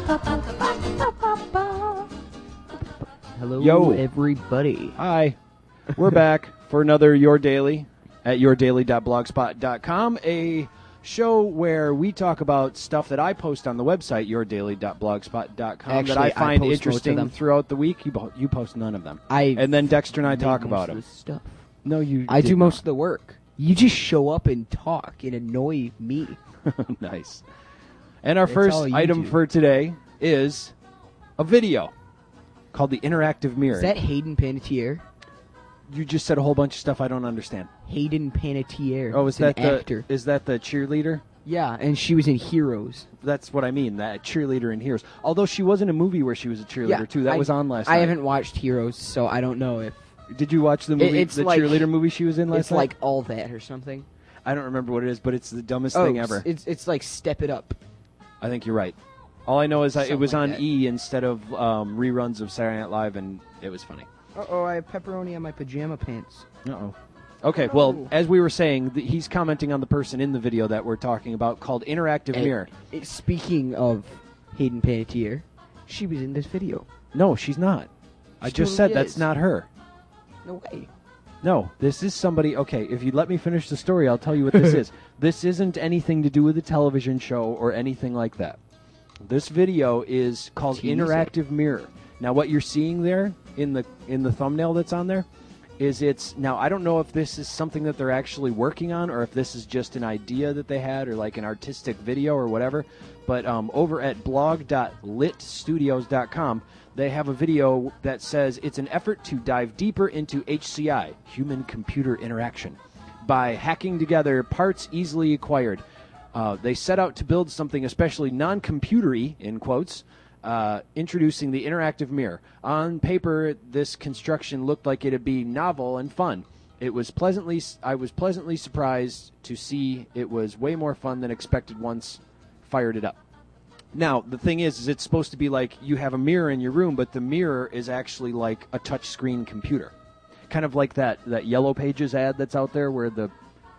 Hello, everybody. Hi. We're back for another Your Daily at yourdaily.blogspot.com, a show where we talk about stuff that I post on the website, yourdaily.blogspot.com, Actually, that I find post most of interesting them. throughout the week. You post none of them. And then Dexter and I talk about them. Stuff. No, you I did do not. most of the work. You just show up and talk and annoy me. Nice. And our That's first all you item do. for today is a video called The Interactive Mirror. Is that Hayden Panettiere? You just said a whole bunch of stuff I don't understand. Hayden Panettiere. Oh, is that the actor? Is that the cheerleader? Yeah, and she was in Heroes. That's what I mean, that cheerleader in Heroes. Although she was in a movie where she was a cheerleader, too. That was on last night. I haven't watched Heroes, so I don't know if... Did you watch the movie, It's the like- cheerleader movie she was in last It's night? like All That or something. I don't remember what it is, but it's the dumbest thing ever. It's like Step It Up. I think you're right. All I know is it Something was like on that. E instead of reruns of Saturday Night Live, and it was funny. Uh-oh, I have pepperoni on my pajama pants. Uh-oh. Okay, well, as we were saying, he's commenting on the person in the video that we're talking about called Interactive Mirror. Speaking of Hayden Panettiere, she was in this video. No, she's not. I She just totally said that's is. not her. No way. No, this is somebody... Okay, if you let me finish the story, I'll tell you what this is. This isn't anything to do with a television show or anything like that. This video is called Teaser. Interactive Mirror. Now, what you're seeing there in the thumbnail that's on there is it's... Now, I don't know if this is something that they're actually working on or if this is just an idea that they had or like an artistic video or whatever, but over at blog.litstudios.com, they have a video that says it's an effort to dive deeper into HCI, human-computer interaction, by hacking together parts easily acquired. They set out to build something especially non-computery, in quotes, introducing the interactive mirror. On paper, this construction looked like it'd be novel and fun. I was pleasantly surprised to see it was way more fun than expected once fired it up. Now, the thing is it's supposed to be like you have a mirror in your room, but the mirror is actually like a touchscreen computer. Kind of like that Yellow Pages ad that's out there where the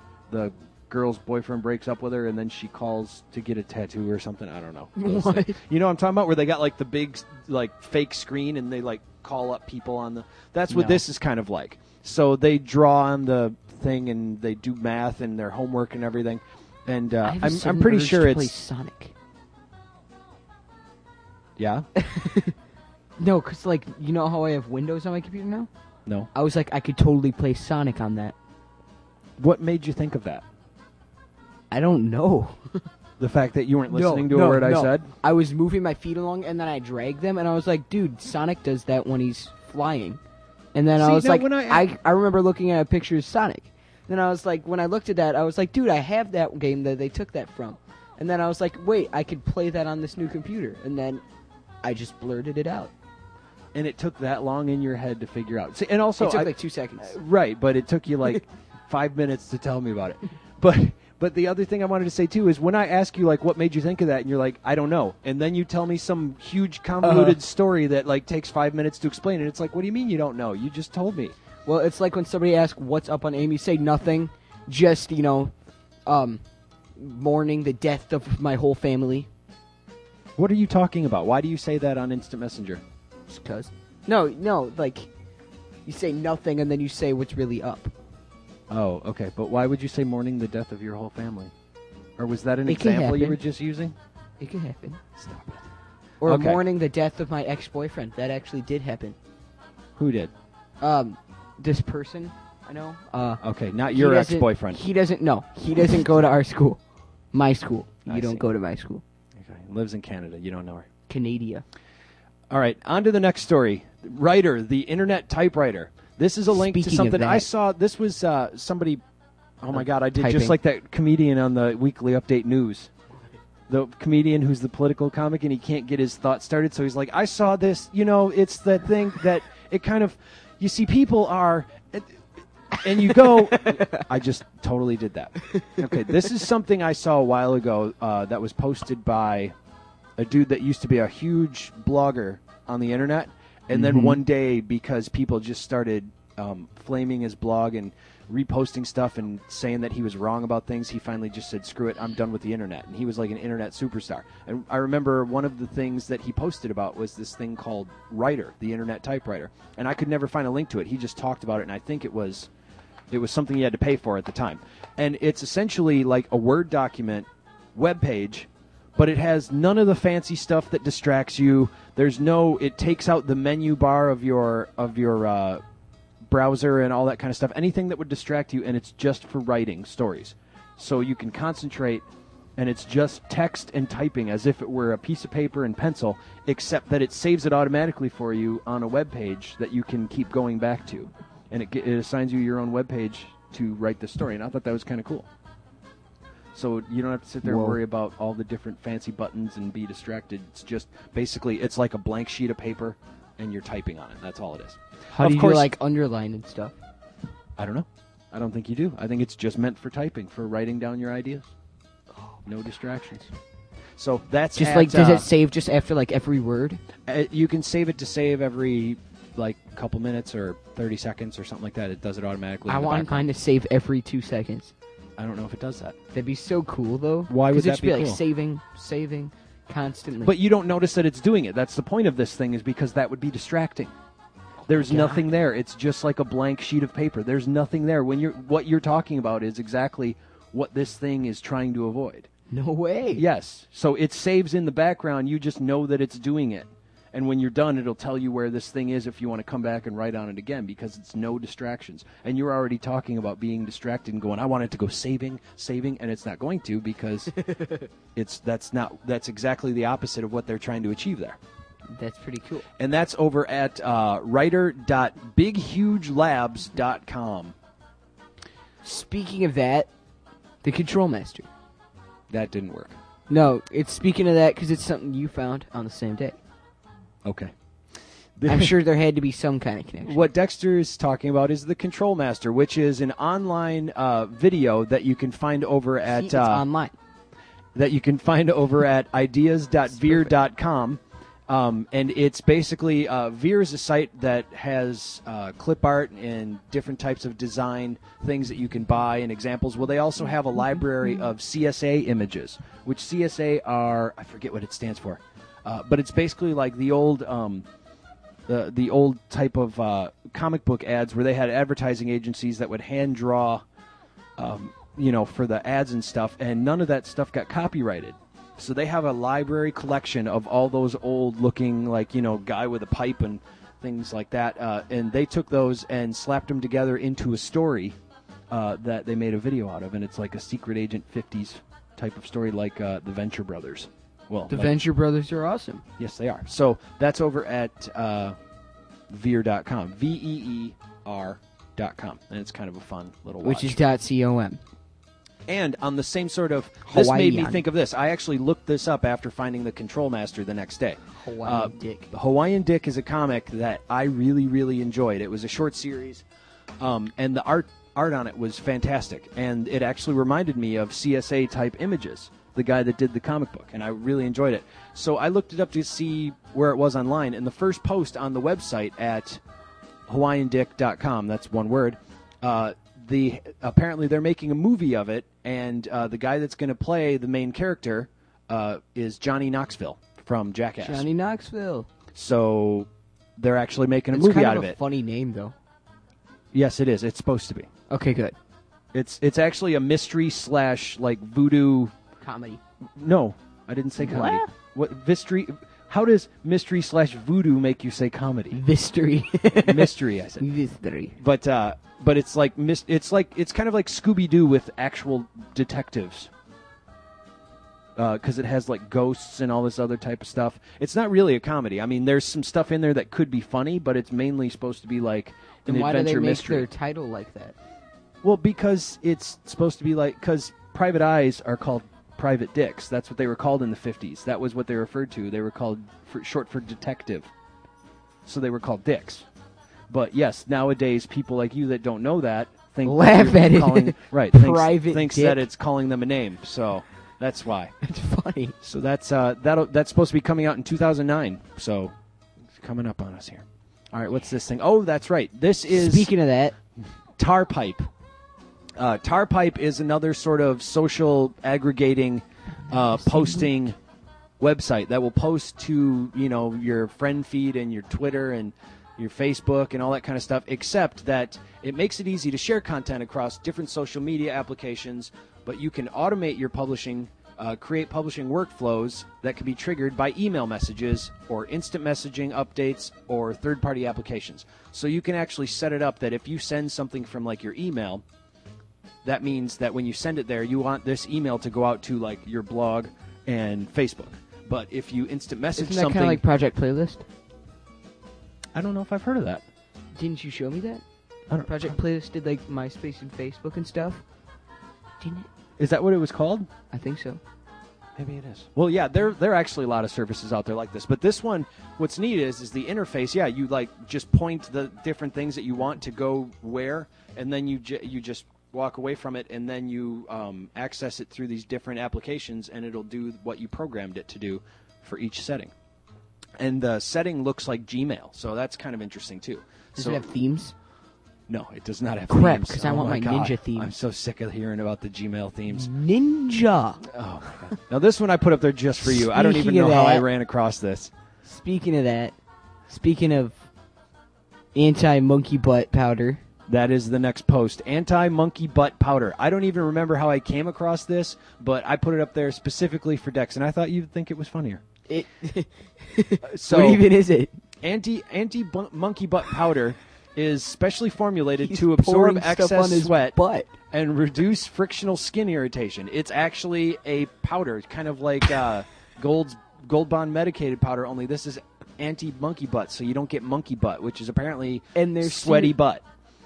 girl's boyfriend breaks up with her and then she calls to get a tattoo or something. I don't know. What? You know what I'm talking about? Where they got like the big like fake screen and they like call up people on the... That's what this is kind of like. So they draw on the thing and they do math and their homework and everything. And I'm pretty sure to it's... play Sonic. Yeah? No, because, like, you know how I have Windows on my computer now? No. I was like, I could totally play Sonic on that. What made you think of that? I don't know. The fact that you weren't listening to a word I said? I was moving my feet along, and then I dragged them, and I was like, dude, Sonic does that when he's flying. And then I was now like, when I remember looking at a picture of Sonic. Then I was like, when I looked at that, I was like, dude, I have that game that they took that from. And then I was like, wait, I could play that on this new computer. And then I just blurted it out. And it took that long in your head to figure out. See, and also, It took like 2 seconds. Right, but it took you like 5 minutes to tell me about it. But the other thing I wanted to say too is when I ask you like what made you think of that, and you're like, I don't know, and then you tell me some huge convoluted story that like takes 5 minutes to explain, and it's like, what do you mean you don't know? You just told me. Well, it's like when somebody asks what's up on AIM, you say nothing, just mourning the death of my whole family. What are you talking about? Why do you say that on Instant Messenger? Just 'cause. No, like you say nothing and then you say what's really up. Oh, okay. But why would you say mourning the death of your whole family? Or was that an It can example you happen. were just using? It could happen. Stop it. Or Okay. mourning the death of my ex-boyfriend. That actually did happen. Who did? This person I know. Okay, not he your doesn't- ex-boyfriend. He doesn't go to our school. My school. I You don't see. go to my school. Okay, lives in Canada. You don't know her. Canada. All right, on to the next story. Writer, the Internet Typewriter. This is a link to Speaking of something that- I saw. This was somebody... Oh, my God, I did typing. just like that comedian on the Weekly Update News. The comedian who's the political comic, and he can't get his thoughts started, so he's like, I saw this, it's the thing that it kind of... You see, people are... And you go... I just totally did that. Okay, this is something I saw a while ago that was posted by a dude that used to be a huge blogger on the Internet, and then one day, because people just started flaming his blog and reposting stuff and saying that he was wrong about things, he finally just said, screw it, I'm done with the internet. And he was like an internet superstar. And I remember one of the things that he posted about was this thing called Writer, the internet typewriter. And I could never find a link to it. He just talked about it, and I think it was something he had to pay for at the time. And it's essentially like a Word document web page, but it has none of the fancy stuff that distracts you. It takes out the menu bar of your browser and all that kind of stuff, anything that would distract you, and it's just for writing stories. So you can concentrate, and it's just text and typing as if it were a piece of paper and pencil, except that it saves it automatically for you on a web page that you can keep going back to. And it assigns you your own web page to write the story, and I thought that was kind of cool. So you don't have to sit there and worry about all the different fancy buttons and be distracted. It's just basically, it's like a blank sheet of paper, and you're typing on it. That's all it is. How do you do, like, underline and stuff? I don't know. I don't think you do. I think it's just meant for typing, for writing down your ideas. No distractions. So that's just like, does it save just after, like, every word? You can save it to save every, like, couple minutes or 30 seconds or something like that. It does it automatically. I want mine to save every 2 seconds. I don't know if it does that. That'd be so cool, though. Why would that be cool? Like saving constantly. But you don't notice that it's doing it. That's the point of this thing, is because that would be distracting. There's nothing there. It's just like a blank sheet of paper. There's nothing there. What you're talking about is exactly what this thing is trying to avoid. No way. Yes. So it saves in the background. You just know that it's doing it. And when you're done, it'll tell you where this thing is if you want to come back and write on it again, because it's no distractions. And you're already talking about being distracted and going, I want it to go saving, and it's not going to, because that's exactly the opposite of what they're trying to achieve there. That's pretty cool. And that's over at writer.bighugelabs.com. Speaking of that, the Control Master. That didn't work. No, it's speaking of that because it's something you found on the same day. Okay. I'm sure there had to be some kind of connection. What Dexter is talking about is the Control Master, which is an online video that you can find over at... it's online. That you can find over at ideas.veer.com. And it's basically, Veer is a site that has clip art and different types of design, things that you can buy and examples. Well, they also have a library of CSA images, which CSA are, I forget what it stands for, but it's basically like the old type of comic book ads where they had advertising agencies that would hand draw, for the ads and stuff, and none of that stuff got copyrighted. So they have a library collection of all those old-looking, guy with a pipe and things like that. And they took those and slapped them together into a story that they made a video out of. And it's like a Secret Agent 50s type of story, like the Venture Brothers. Well, the Venture Brothers are awesome. Yes, they are. So that's over at veer.com, VEER.com. And it's kind of a fun little watch. Which is .com. And on the same sort of, this made me think of this. I actually looked this up after finding the Control Master the next day. Hawaiian Dick. Hawaiian Dick is a comic that I really, really enjoyed. It was a short series, and the art on it was fantastic. And it actually reminded me of CSA-type images, the guy that did the comic book, and I really enjoyed it. So I looked it up to see where it was online, and the first post on the website at hawaiiandick.com, that's one word, apparently they're making a movie of it, and the guy that's going to play the main character is Johnny Knoxville from Jackass. Johnny Knoxville. So they're actually making a movie out of it. It's kind of a funny name, though. Yes, it is. It's supposed to be. Okay, good. It's actually a mystery / voodoo comedy. No, I didn't say comedy. What mystery? How does mystery / voodoo make you say comedy? Mystery. Mystery, I said. Mystery. But it's kind of like Scooby-Doo with actual detectives. Because it has like ghosts and all this other type of stuff. It's not really a comedy. I mean, there's some stuff in there that could be funny, but it's mainly supposed to be like an adventure mystery. Why do they make their title like that? Well, because it's supposed to be because private eyes are called private dicks. That's what they were called in the 50s. That was what they referred to. They were called short for detective. So they were called dicks. But yes, nowadays people like you that don't know that think laugh at it. Right, thinks that it's calling them a name. So that's why. It's funny. So that's supposed to be coming out in 2009. So it's coming up on us here. All right, what's this thing? Oh, that's right. This is Speaking of that, Tarpipe. Tarpipe is another sort of social aggregating posting website that will post to, your friend feed and your Twitter and your Facebook and all that kind of stuff, except that it makes it easy to share content across different social media applications, but you can automate your publishing, create publishing workflows that can be triggered by email messages or instant messaging updates or third-party applications. So you can actually set it up that if you send something from like your email, that means that when you send it there, you want this email to go out to like your blog and Facebook. But if you instant message isn't that something, kind of like Project Playlist? I don't know if I've heard of that. Didn't you show me that? I don't, Project Playlist did like MySpace and Facebook and stuff. Didn't it? Is that what it was called? I think so. Maybe it is. Well, yeah, there are actually a lot of services out there like this. But this one, what's neat is the interface. Yeah, you like just point the different things that you want to go where, and then you just walk away from it, and then you access it through these different applications, and it'll do what you programmed it to do for each setting. And the setting looks like Gmail, so that's kind of interesting too. Does it have themes? No, it does not have Crap, themes. because I want my God. Ninja theme. I'm so sick of hearing about the Gmail themes. Ninja. Oh, my God. Now, this one I put up there just for you. I don't even Speaking know of how I that- ran across this. Speaking of anti-monkey butt powder, That is the next post. Anti-monkey butt powder. I don't even remember how I came across this, but I put it up there specifically for Dex, and I thought you'd think it was funnier. So, what even is it? Anti-monkey butt powder is specially formulated He's to absorb pouring stuff excess on his sweat butt. and reduce frictional skin irritation. It's actually a powder, kind of like Gold Bond medicated powder, only this is anti-monkey butt, so you don't get monkey butt, which is apparently And there's sweaty butt.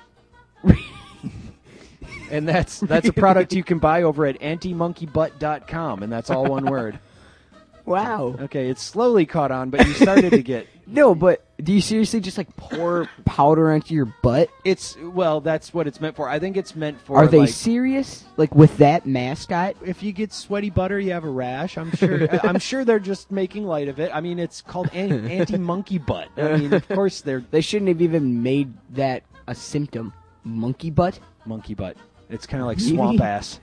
And that's a product you can buy over at antimonkeybutt.com, and that's all one word. Wow. Okay, it's slowly caught on, but you started to get... No, but do you seriously just like pour powder onto your butt? That's what it's meant for. I think it's meant for... Are they like, serious? Like with that mascot? if you get sweaty butter, you have a rash. I'm sure. I'm sure they're just making light of it. I mean, it's called anti-monkey butt. I mean, of course they're They shouldn't have even made that a symptom. Monkey butt? monkey butt. It's kind of like Really? swamp ass.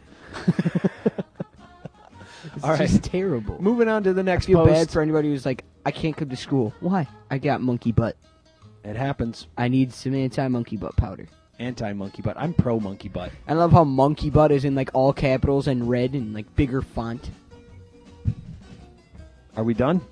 It's All right. just terrible. Moving on to the next I feel post. bad for anybody who's like, I can't come to school. Why? I got monkey butt. It happens. I need some anti-monkey butt powder. Anti-monkey butt. I'm pro monkey butt. I love how monkey butt is in like all capitals and red and like bigger font. Are we done?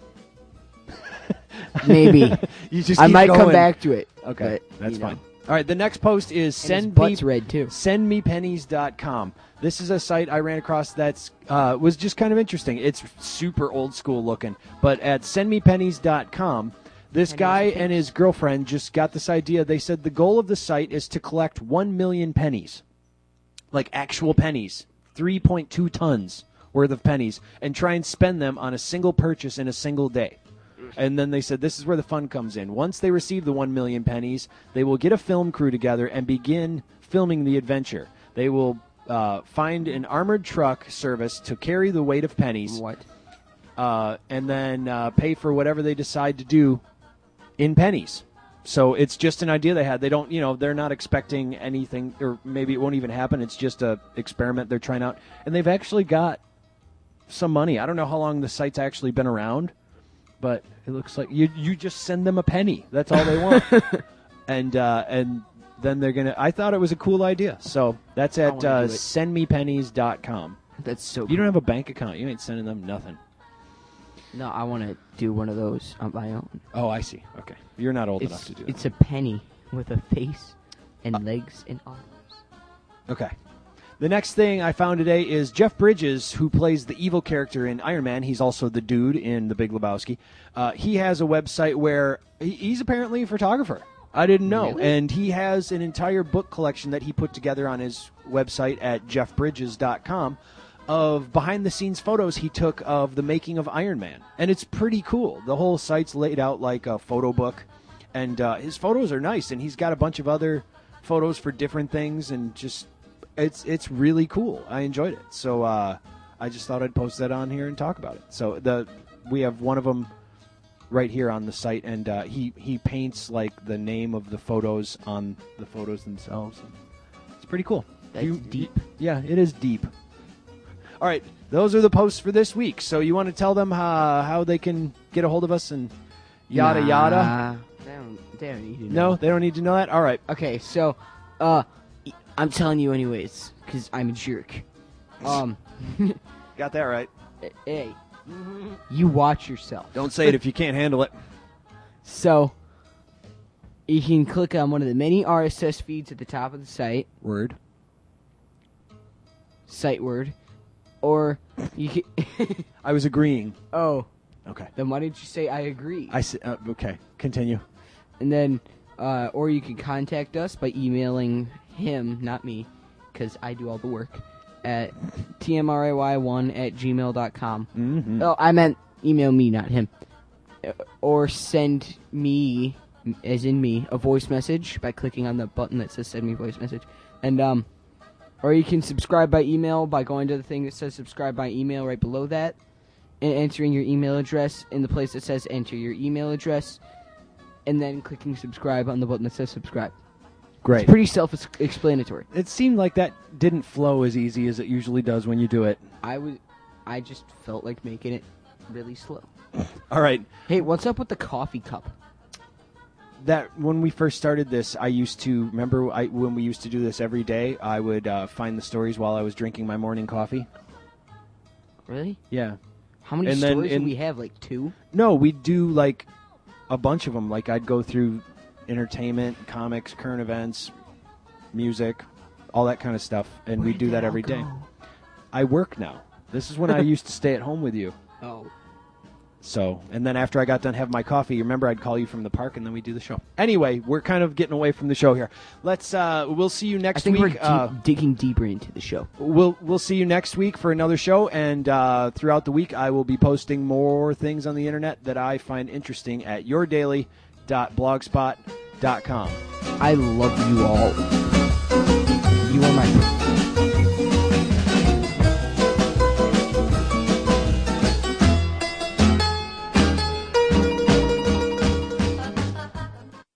Maybe. You just I keep might come going. back to it. Okay, but, that's you know. fine. All right, the next post is And his send butt's red too. sendmepennies.com. This is a site I ran across that's was just kind of interesting. It's super old school looking, but at sendmepennies.com, this guy and his girlfriend just got this idea. They said the goal of the site is to collect 1 million pennies, like actual pennies, 3.2 tons worth of pennies, and try and spend them on a single purchase in a single day. And then they said this is where the fun comes in. Once they receive the 1 million pennies, they will get a film crew together and begin filming the adventure. They will find an armored truck service to carry the weight of pennies. What? And then pay for whatever they decide to do in pennies. So it's just an idea they had. They don't, they're not expecting anything, or maybe it won't even happen. It's just a experiment they're trying out. And they've actually got some money. I don't know how long the site's actually been around, but it looks like you just send them a penny. That's all they want. and then they're going to, I thought it was a cool idea. So that's at wanna do it. sendmepennies.com. That's so cool. You don't have a bank account. You ain't sending them nothing. No, I want to do one of those on my own. Oh, I see. Okay. You're not old enough to do that. It's a penny with a face and legs and arms. Okay. The next thing I found today is Jeff Bridges, who plays the evil character in Iron Man. He's also the dude in The Big Lebowski. He has a website where he's apparently a photographer. I didn't know. Really? And he has an entire book collection that he put together on his website at jeffbridges.com of behind-the-scenes photos he took of the making of Iron Man. And it's pretty cool. The whole site's laid out like a photo book. And his photos are nice. And he's got a bunch of other photos for different things and just... It's really cool. I enjoyed it. So I just thought I'd post that on here and talk about it. So we have one of them right here on the site, and he paints like the name of the photos on the photos themselves. It's pretty cool. That's deep. Yeah, it is deep. All right, those are the posts for this week. So you want to tell them how they can get a hold of us and yada yada? They don't need to know. No, they don't need to know that? All right. Okay, so, I'm telling you anyways, because I'm a jerk. Got that right. Hey, you watch yourself. Don't say it if you can't handle it. So, you can click on one of the many RSS feeds at the top of the site, Word. site word, or you can... I was agreeing. Oh, Okay. then why didn't you say I agree? I said, okay, continue. And then, or you can contact us by emailing him, not me, because I do all the work, at tmriy1@gmail.com. Mm-hmm. Oh, I meant email me, not him. Or send me, as in me, a voice message by clicking on the button that says send me voice message. And, or you can subscribe by email by going to the thing that says subscribe by email right below that and entering your email address in the place that says enter your email address and then clicking subscribe on the button that says subscribe. Great. It's pretty self-explanatory. It seemed like that didn't flow as easy as it usually does when you do it. I just felt like making it really slow. All right. Hey, what's up with the coffee cup? That when we first started this, I used to remember when we used to do this every day. I would find the stories while I was drinking my morning coffee. Really? Yeah. How many And then stories do we have? Like 2? No, we'd do like a bunch of them. Like I'd go through entertainment, comics, current events, music, all that kind of stuff, and we'd do that every day. I work now. This is when I used to stay at home with you. Oh. So, and then after I got done having my coffee, remember I'd call you from the park, and then we'd do the show. Anyway, we're kind of getting away from the show here. We'll see you next I think week. we're digging deeper into the show. We'll see you next week for another show, and throughout the week I will be posting more things on the internet that I find interesting at yourdaily.blogspot.com. I love you all. You are my